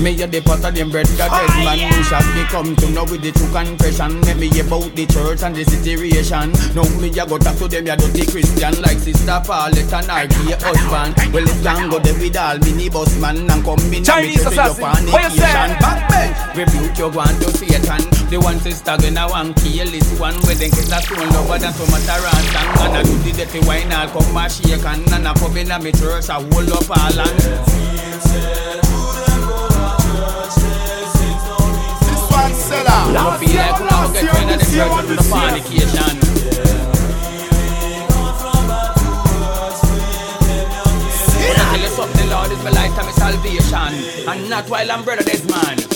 Me a the pot of them bread got dead man. Who shall me come to know with the true confession? Let me about the church and the situation. Now me a go talk to them ya dirty Christian. Like Sister Paulette and her gay husband. Well it can go there with all minibus man. And come in Chinese assassin, what you say? Backbench, rebuke your one to Satan. The one sister gonna want kill this one. Where they get a stone lover than so much around. And I do the dirty wine, I'll come and shake. And I come in a me church, I hold up all and this one seller. I feel like when I get in the church to the fornication. But I tell you something, the Lord is my light and my salvation. And not while I'm brother this man.